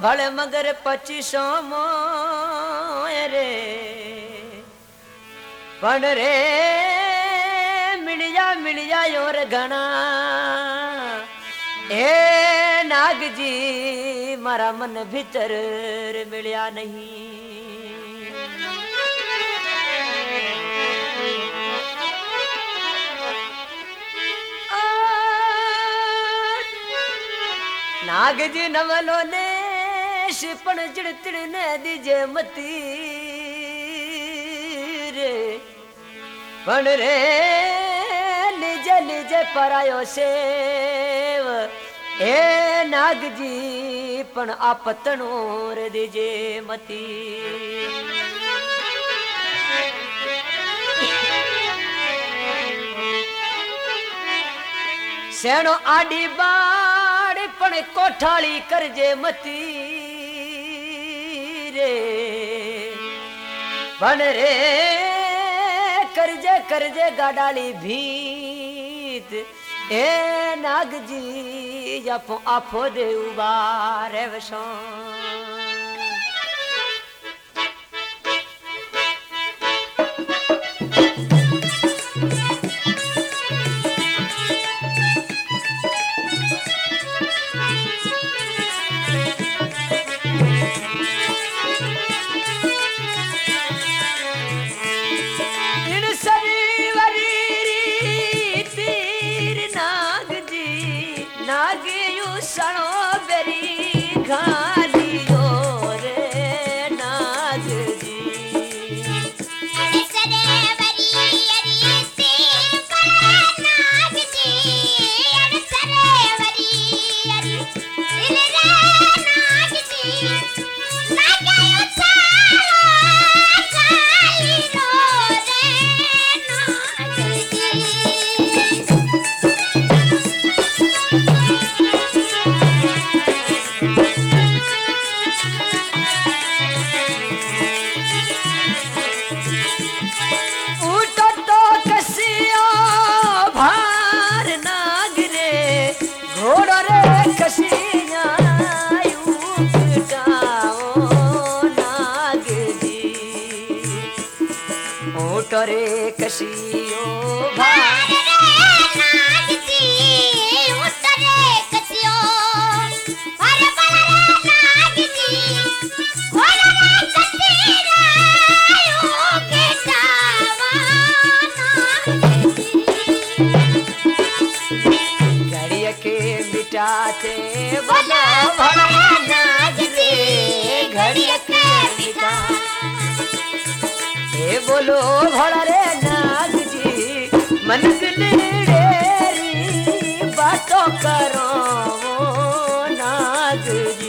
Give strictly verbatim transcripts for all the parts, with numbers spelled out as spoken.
भले मगर पच्चीसो रे पण रे मिलिया मिलिया और घना हे नाग जी मारा मन भीतर मिलिया नहीं। नाग जी नवलो ने शिपण चिड़चिड़ ने दीजे मती रे पण रे लीजे लीजे परायो सेव ए नाग जी पण आपतनो रे दीजे मती। सेणो आडी बाड़ पण कोठाली करजे मती रे पण रे करजे करजे गाडाली भीत ए नाग जी आपो आफो दे उबारे वसो। रे कसियो भार नाग जी उतरे कसियो हर बलरे नाग जी घोड़ा कसिरा यो के जावा नाग जी घड़िया के बिटाते बना भड़ा नाग रे घड़िया के बिटा ए बोलो भड़ा रे नाग जी मन गिलेरी बातों करो नाग जी।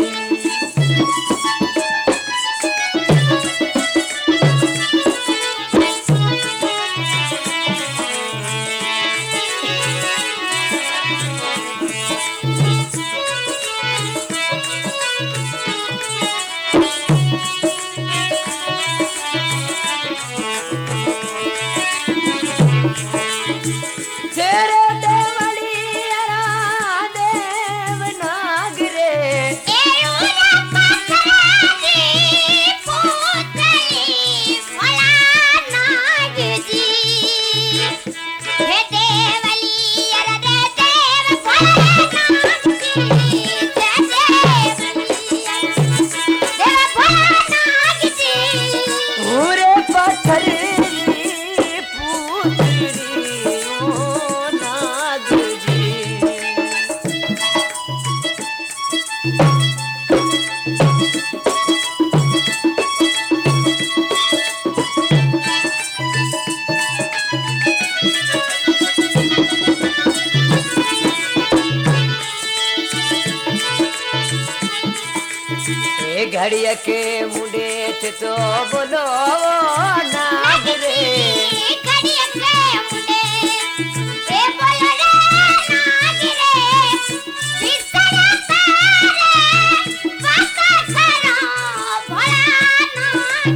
घड़िया के मुंडे थे तो बोलो नाग रे घड़िया के मुंडे ए बोलो रे नाग रे बिसरा तारे वाका करो भोला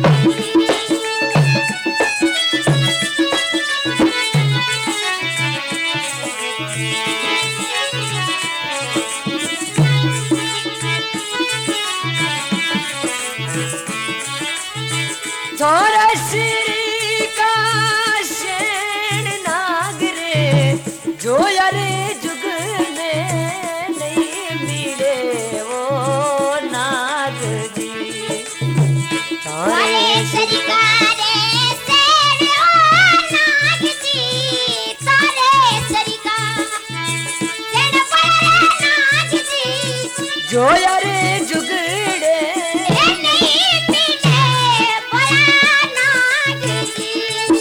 नाग छोरा श्री का शेण नागरे जो यारे जुग में नहीं मिले वो नाग जी छोरे श्री का जो यारे जुगड़े नहीं मिले बोला नाग जी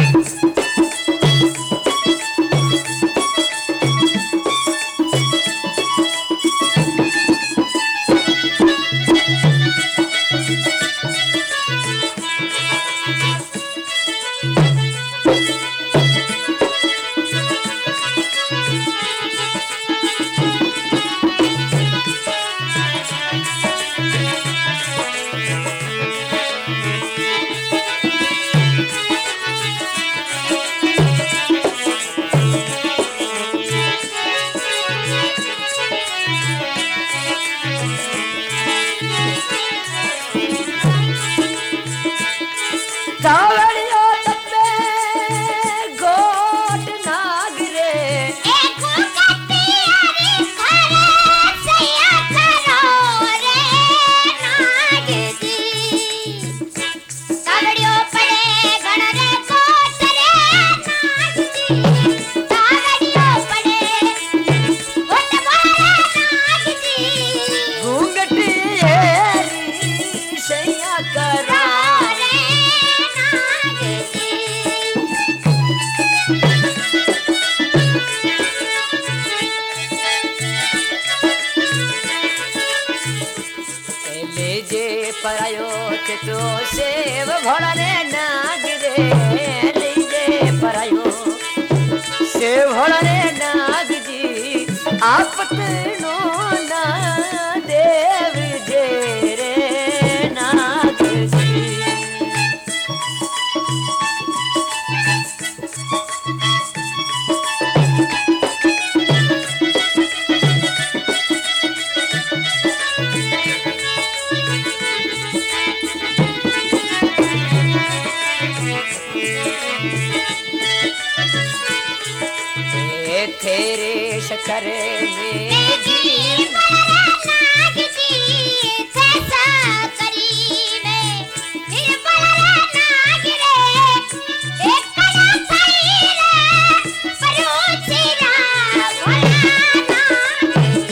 सावड़ियो तपे गोट नागरे एक कटी अरे खरे सया करो रे नाग जी सावड़ियो पड़े गण रे गोट रे नाग जी सावड़ियो पड़े गोट बोले नाग जी घूंघटी एरी सया करो परायो के तो सेव भोड़ने नाग रे लीजे परायो सेव भोड़ने नाग जी आपत नो ना देव जे रे नाग जी तेरे शकर में जी नाग जी कैसा करी में फिर बड़ा नाग रे एक कड़ा सही रे परोचेरा भोला नाग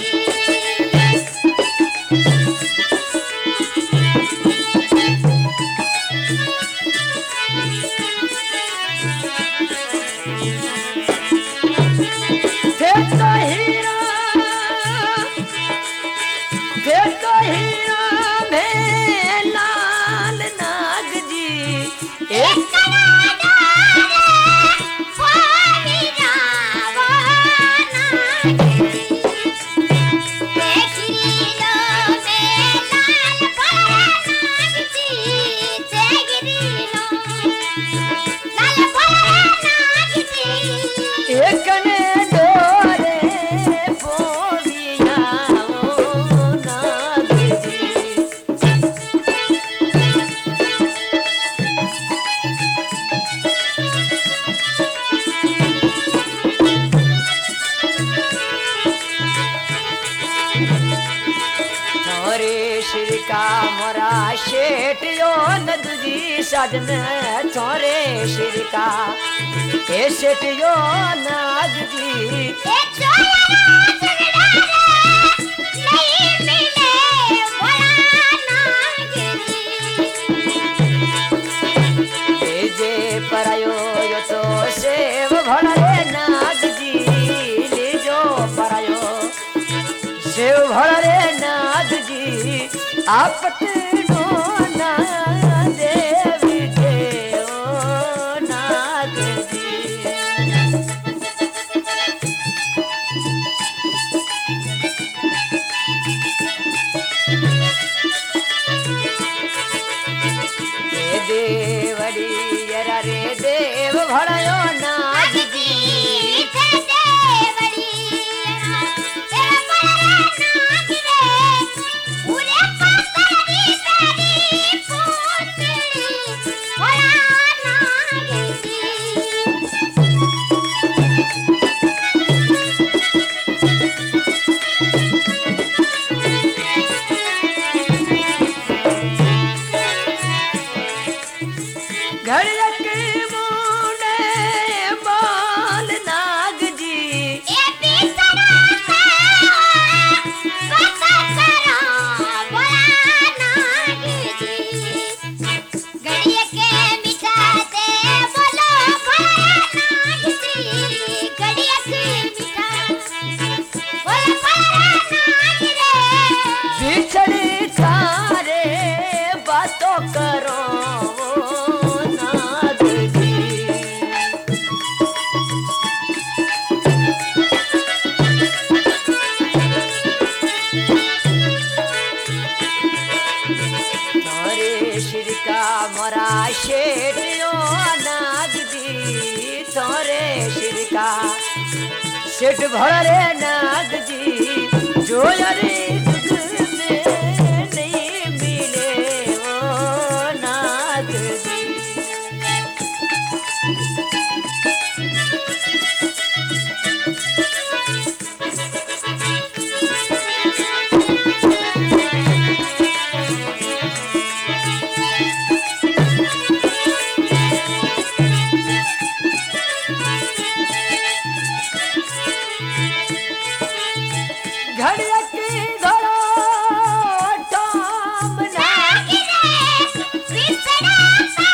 का मोरा शेठ यो नदुजी साजन छोरे श्री का ए शेठ यो नाग जी परायो यो तो सेव भड़े नाग जी लीजो परायो सेव भड़े नाग जी आपत नो ना देव जे ओ नाग जी ए देवड़ी यरा रे देव भड़यो नाग जी देवड़ी यरा तेरा भड़यो नाग रे पूरे पातर दी घड़िया के मुंडे बोल नाग जी ए बिसरा सा बता करो बोला नाग जी गड़िया के मिठाते बोलो बोला नाग जी गड़िया के मिठा बोला बोला नाग रे बिछड़ी सारे बातों करो नाग जी तोरे सिर का मोरा शेटियो नाग जी तोरे सिर का सेठ भरे नाग जी जो यारे दुख में नहीं मिले ओ नाग जी घड़िया की घड़ो टॉम नाग बिसरा सा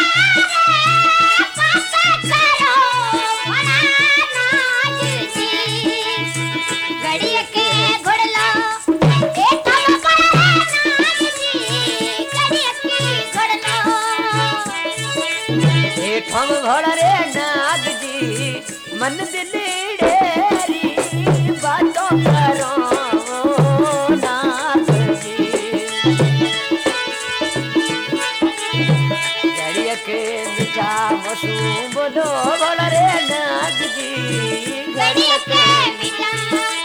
बता करो बोला नाग जी गड़िया के घोड़ला ए तब बोला नाग जी गड़िया के घोड़ला ठम भड़ रे नाग जी मन दिली डेरी बातों करो नाग जी घड़िया के मीठा मसू बोलो भड़ रे नाग जी गड़िया के मिठा